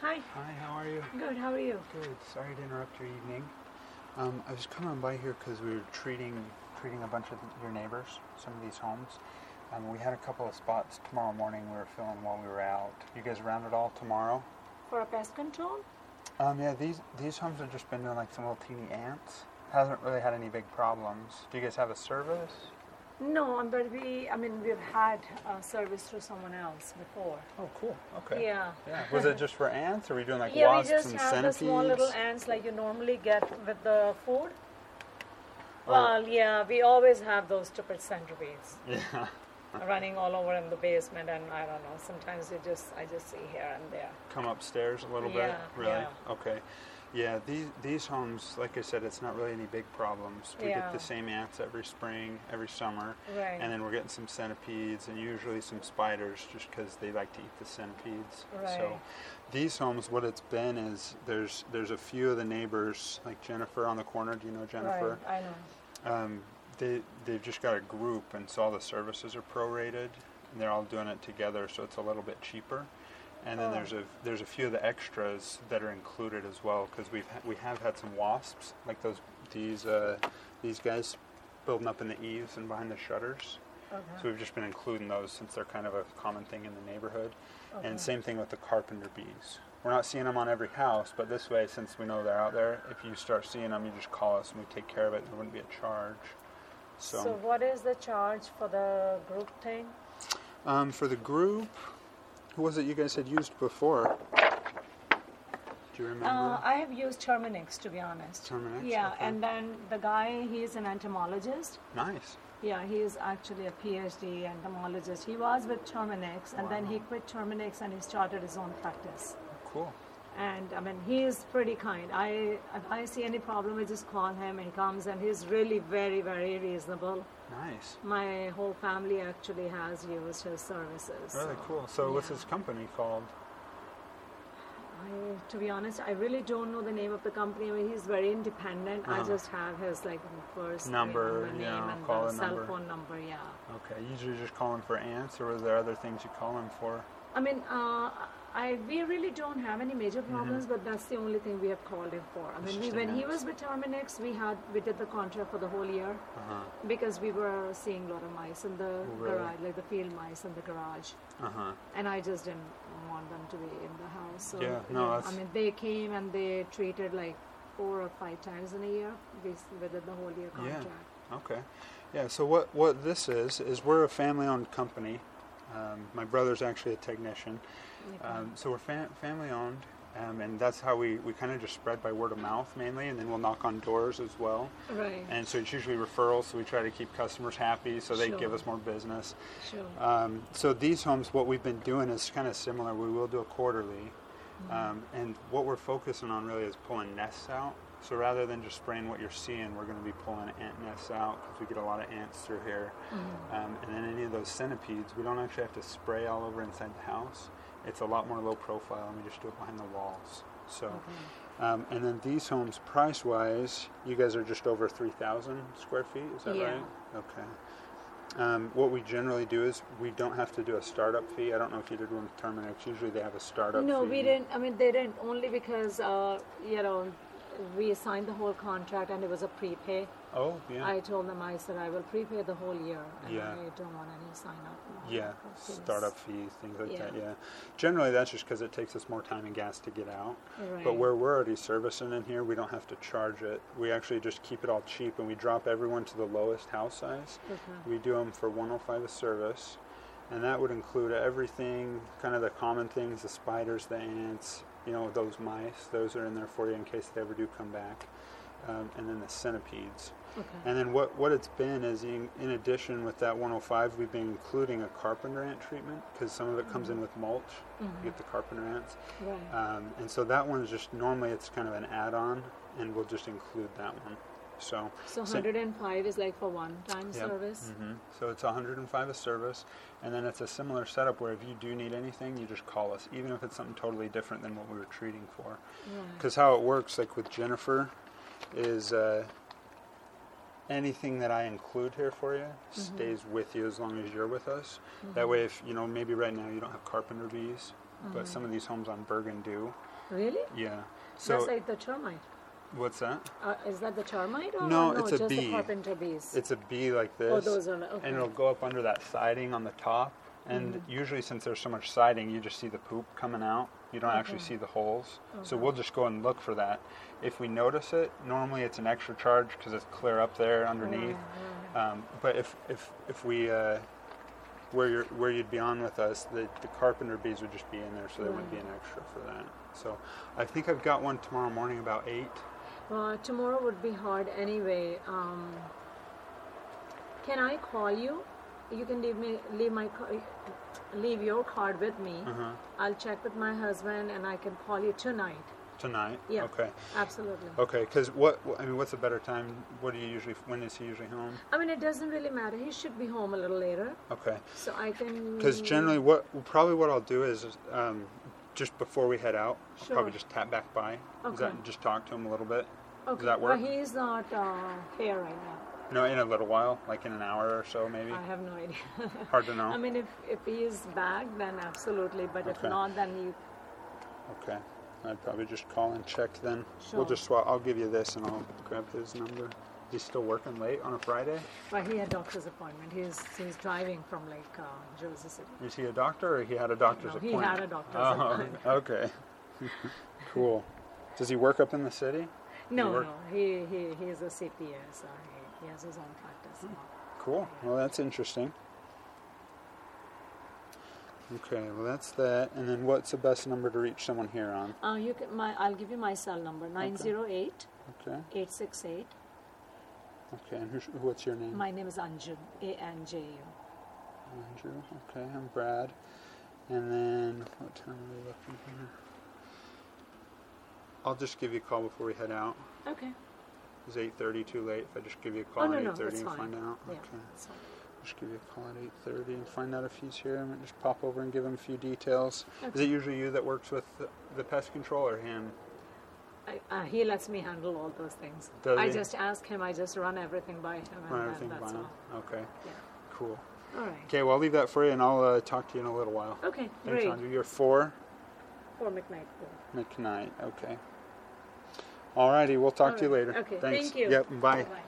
Hi. Hi, how are you? Good, how are you? Good. Sorry to interrupt your evening. I was coming by here because we were treating a bunch of your neighbors, some of these homes. We had a couple of spots tomorrow morning we were filling while we were out. You guys around at all tomorrow? For a pest control? Yeah, these homes have just been doing like some little teeny ants. Hasn't really had any big problems. Do you guys have a service? No, but we've had service through someone else before. Oh, cool. Okay. Yeah. Yeah. Was it just for ants, or were you doing like Yeah, wasps we just and have centipedes? the small little ants like you normally get with the food. Oh. Well, yeah, we always have those stupid centipedes Yeah. running all over in the basement, and I don't know. Sometimes I just see here and there. Come upstairs a little bit? Yeah, Really? yeah. Okay. Yeah, these homes, like I said, it's not really any big problems. We Yeah. get the same ants every spring, every summer, Right. and then we're getting some centipedes and usually some spiders just because they like to eat the centipedes. Right. So these homes, what it's been is there's a few of the neighbors, like Jennifer on the corner. Do you know Jennifer? Right, I know. They've just got a group, and so all the services are prorated, and they're all doing it together, so it's a little bit cheaper. And then there's a few of the extras that are included as well, because we have had some wasps, like these guys building up in the eaves and behind the shutters. Okay. So we've just been including those since they're kind of a common thing in the neighborhood. Okay. And same thing with the carpenter bees. We're not seeing them on every house, but this way, since we know they're out there, if you start seeing them, you just call us and we take care of it. There wouldn't be a charge. So what is the charge for the group thing? For the group, who was it you guys had used before? Do you remember? I have used Terminix, to be honest. Terminix? Yeah, Okay. and then the guy, he's an entomologist. Nice. Yeah, he is actually a PhD entomologist. He was with Terminix, and then he quit Terminix and he started his own practice. Cool. And he is pretty kind. If I see any problem, I just call him, and he comes, and he's really very, very reasonable. Nice. My whole family actually has used his services. Really cool. So what's his company called? To be honest, I really don't know the name of the company. He's very independent. I just have his first Number, name yeah, and call the a cell number. phone number. Yeah. Okay. Usually just call him for ants, or was there other things you call him for? We really don't have any major problems, but that's the only thing we have called him for. When he was with Terminix, we did the contract for the whole year because we were seeing a lot of mice in the garage, like the field mice in the garage, and I just didn't want them to be in the house. So they came and they treated like 4 or 5 times in a year. We did the whole year contract. Yeah. Okay. Yeah. So what this is we're a family-owned company. My brother's actually a technician. So we're family-owned, and that's how we kind of just spread by word of mouth mainly, and then we'll knock on doors as well. Right. And so it's usually referrals, so we try to keep customers happy so they give us more business. Sure. So these homes, what we've been doing is kind of similar. We will do a quarterly, and what we're focusing on really is pulling nests out. So rather than just spraying what you're seeing, we're going to be pulling ant nests out because we get a lot of ants through here. And then any of those centipedes, we don't actually have to spray all over inside the house. It's a lot more low profile, and we just do it behind the walls. So, and then these homes, price-wise, you guys are just over 3,000 square feet, is that right? Okay. What we generally do is we don't have to do a startup fee. I don't know if you did one with Terminix. Usually they have a startup fee. No, we didn't. They didn't, only because, we signed the whole contract and it was a prepay. Oh, yeah. I told them, I said, I will prepay the whole year. And Yeah. I don't want any sign-up. Yeah, fees. startup fees, things like that, Yeah. yeah. Generally, that's just because it takes us more time and gas to get out. Right. But where we're already servicing in here, we don't have to charge it. We actually just keep it all cheap, and we drop everyone to the lowest house size. Okay. We do them for $105 a service, and that would include everything, kind of the common things, the spiders, the ants, those mice. Those are in there for you in case they ever do come back. And then the centipedes. Okay. And then what it's been is, in addition with that 105, we've been including a carpenter ant treatment because some of it comes in with mulch. You get the carpenter ants. Right. And so that one is just, normally it's kind of an add-on, and we'll just include that one. So 105 is like for one-time service? So it's 105 a service, and then it's a similar setup where if you do need anything, you just call us, even if it's something totally different than what we were treating for. Because how it works, like with Jennifer, is anything that I include here for you stays with you as long as you're with us. That way, if maybe right now you don't have carpenter bees, but some of these homes on Bergen do, Really? Yeah. That's So like the termite. what's that? Is that the termite? Or No, it's a just bee. the carpenter bees. It's a bee like this. Oh, those are okay. And it'll go up under that siding on the top. And usually, since there's so much siding, you just see the poop coming out. You don't actually see the holes. So we'll just go and look for that. If we notice it, normally it's an extra charge because it's clear up there underneath. But if we where you'd be on with us, the carpenter bees would just be in there, so there wouldn't be an extra for that. So I think I've got one tomorrow morning about 8. Tomorrow would be hard anyway. Can I call you? You can leave your card with me. I'll check with my husband, and I can call you tonight. Tonight? Yeah. Okay. Absolutely. Okay, because what's a better time? When is he usually home? I mean, it doesn't really matter. He should be home a little later. Okay. So I can. Because generally, what I'll do is just before we head out, I'll probably just tap back by. Okay. And just talk to him a little bit. Okay. Does that work? But he's not here right now. No, in a little while, like in an hour or so, maybe. I have no idea. Hard to know. I mean, if he is back, then absolutely. But if not, then you. Okay. I'd probably just call and check then. Sure. We'll just swap. I'll give you this and I'll grab his number. He's still working late on a Friday? But he had doctor's appointment. He's driving from Jersey City. Is he a doctor or he had a doctor's appointment? He had a doctor's appointment. Okay. Cool. Does he work up in the city? No. He's a CPA, so he has his own practice. Cool. Well, that's interesting. Okay, well that's that. And then what's the best number to reach someone here on? I'll give you my cell number, 908 Okay. 868. Okay, and what's your name? My name is Anju, Anju. Andrew. Okay, I'm Brad. And then what time are we looking here? I'll just give you a call before we head out. Okay. Is 8:30 too late if I just give you a call at 8:30 and find out? Yeah, okay. that's fine. Just give you a call at 8:30 and find out if he's here. And just pop over and give him a few details. Okay. Is it usually you that works with the pest control or him? He lets me handle all those things. Does I he? just ask him. I just run everything by him. That's all. Okay. Yeah. Cool. All right. Okay, well I'll leave that for you and I'll talk to you in a little while. Okay, Thanks, great. Andrew. You're 4? 4 McKnight. McKnight. Okay. Alrighty, we'll talk to you later. Okay, Thanks. thank you. Yep, bye. Bye-bye.